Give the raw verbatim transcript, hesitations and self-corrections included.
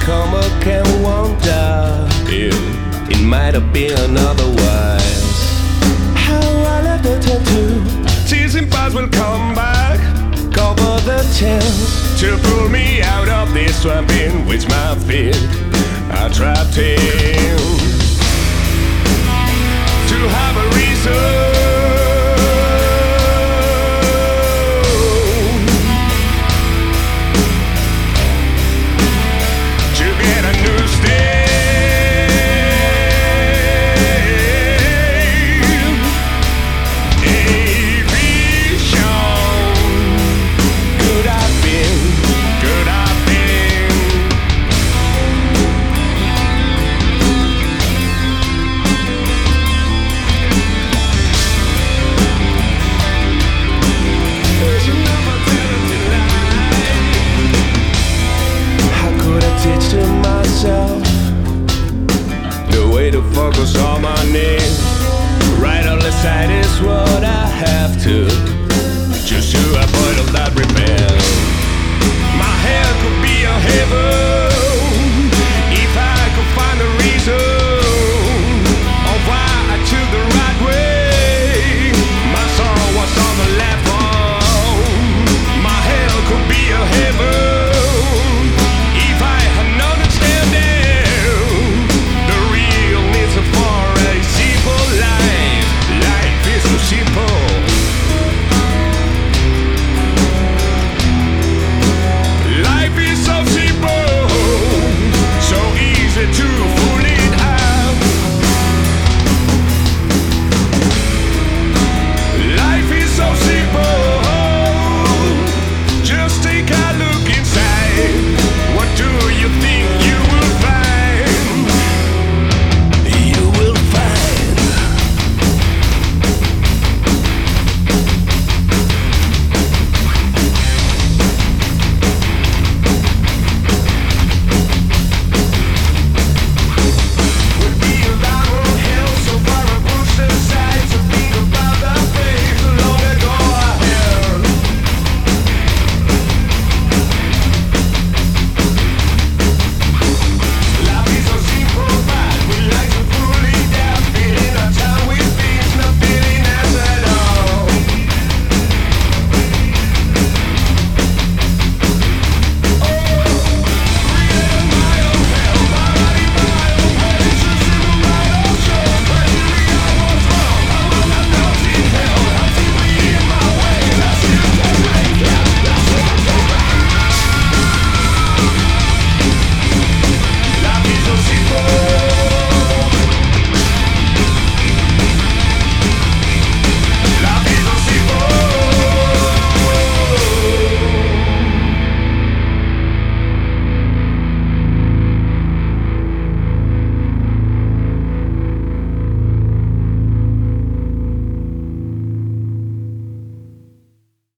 come again wonder if it might have been otherwise. How I left the tattoo, tears and bars will come back, cover the chance to pull me out of this swamp in which my feet are trapped in. To have a reason to focus on my name. Right on the side is what I have to, just to avoid all that repair.